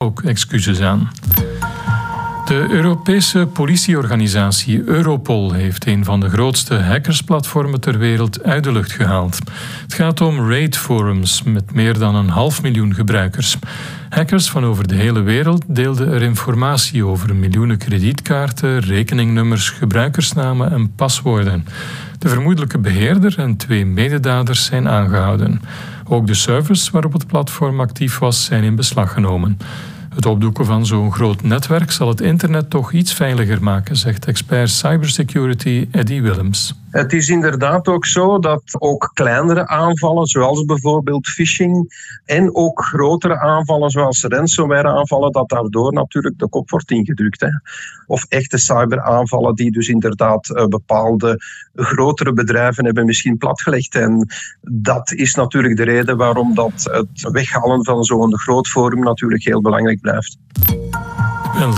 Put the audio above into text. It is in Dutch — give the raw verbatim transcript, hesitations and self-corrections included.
ook excuses aan. De Europese politieorganisatie Europol heeft een van de grootste hackersplatformen ter wereld uit de lucht gehaald. Het gaat om raid-forums met meer dan een half miljoen gebruikers. Hackers van over de hele wereld deelden er informatie over miljoenen kredietkaarten, rekeningnummers, gebruikersnamen en paswoorden. De vermoedelijke beheerder en twee mededaders zijn aangehouden. Ook de servers waarop het platform actief was, zijn in beslag genomen. Het opdoeken van zo'n groot netwerk zal het internet toch iets veiliger maken, zegt expert cybersecurity Eddie Willems. Het is inderdaad ook zo dat ook kleinere aanvallen, zoals bijvoorbeeld phishing, en ook grotere aanvallen, zoals ransomware-aanvallen, dat daardoor natuurlijk de kop wordt ingedrukt. Hè. Of echte cyberaanvallen die dus inderdaad uh, bepaalde grotere bedrijven hebben misschien platgelegd. En dat is natuurlijk de reden waarom dat het weghalen van zo'n groot forum natuurlijk heel belangrijk blijft.